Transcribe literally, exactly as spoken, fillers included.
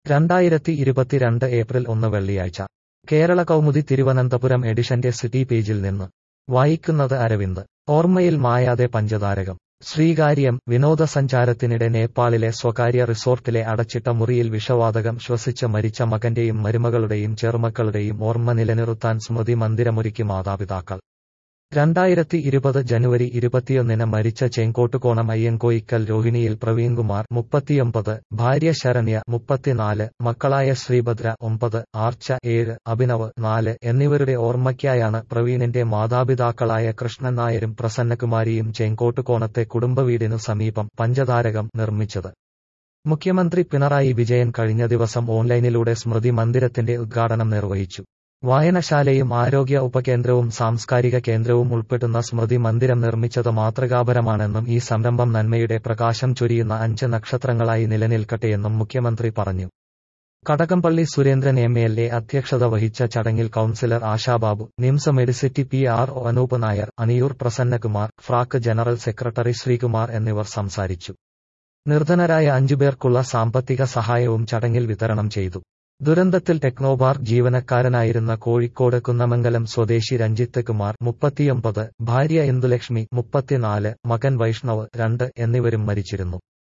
രണ്ടായിരത്തി ഇരുപത്തിരണ്ട് ഏപ്രിൽ ഒന്ന് വെള്ളിയാഴ്ച കേരള കൗമുദി തിരുവനന്തപുരം എഡിഷന്റെ സിറ്റി പേജിൽ നിന്ന് വായിക്കുന്നത് അരവിന്ദ്. ഓർമ്മയിൽ മായാതെ പഞ്ചതാരകം. ശ്രീകാര്യം. വിനോദസഞ്ചാരത്തിനിടെ നേപ്പാളിലെ സ്വകാര്യ റിസോർട്ടിലെ അടച്ചിട്ട മുറിയിൽ വിഷവാതകം ശ്വസിച്ച് മരിച്ച മകന്റെയും മരുമകളുടെയും ചെറുമക്കളുടെയും ഓർമ്മ നിലനിർത്താൻ സ്മൃതി മന്ദിരമൊരുക്കി മാതാപിതാക്കൾ. രണ്ടായിരത്തി ഇരുപത് ജനുവരി ഇരുപത്തിയൊന്നിന് മരിച്ച ചേങ്കോട്ടുകോണം അയ്യങ്കോയിക്കൽ രോഹിണിയിൽ പ്രവീൺകുമാർ മുപ്പത്തിയൊമ്പത്, ഭാര്യ ശരണ്യ മുപ്പത്തിനാല്, മക്കളായ ശ്രീഭദ്ര ഒമ്പത്, ആർച്ച ഏഴ്, അഭിനവ് നാല് എന്നിവരുടെ ഓർമ്മയ്ക്കായാണ് പ്രവീണിന്റെ മാതാപിതാക്കളായ കൃഷ്ണൻ നായരും പ്രസന്നകുമാരിയും ചേങ്കോട്ടുകോണത്തെ കുടുംബവീടിനു സമീപം പഞ്ചതാരകം നിർമ്മിച്ചത്. മുഖ്യമന്ത്രി പിണറായി വിജയൻ കഴിഞ്ഞ ദിവസം ഓൺലൈനിലൂടെ സ്മൃതി മന്ദിരത്തിന്റെ ഉദ്ഘാടനം നിർവഹിച്ചു. വായനശാലയും ആരോഗ്യ ഉപകേന്ദ്രവും സാംസ്കാരിക കേന്ദ്രവും ഉൾപ്പെടുന്ന സ്മൃതി മന്ദിരം നിർമ്മിച്ചത് മാതൃകാപരമാണെന്നും ഈ സംരംഭം നന്മയുടെ പ്രകാശം ചൊരിയുന്ന അഞ്ച് നക്ഷത്രങ്ങളായി നിലനിൽക്കട്ടെയെന്നും മുഖ്യമന്ത്രി പറഞ്ഞു. Kadakampally Surendran M L A അധ്യക്ഷത വഹിച്ച ചടങ്ങിൽ councillor Ashababu, NIMS Medicity P R O Anoop Nair, Aniyoor Prasannakumar, FRAC general secretary Sreekumar എന്നിവർ സംസാരിച്ചു. നിർധനരായ അഞ്ചുപേർക്കുള്ള സാമ്പത്തിക സഹായവും ചടങ്ങിൽ വിതരണം ചെയ്തു. ദുരന്തത്തിൽ ടെക്നോപാർക്ക് ജീവനക്കാരനായിരുന്ന കോഴിക്കോട് കുന്നമംഗലം സ്വദേശി രഞ്ജിത്ത് കുമാർ മുപ്പത്തിയൊമ്പത്, ഭാര്യ ഇന്ദുലക്ഷ്മി മുപ്പത്തിനാല്, മകൻ വൈഷ്ണവ് രണ്ട് എന്നിവരും മരിച്ചിരുന്നു.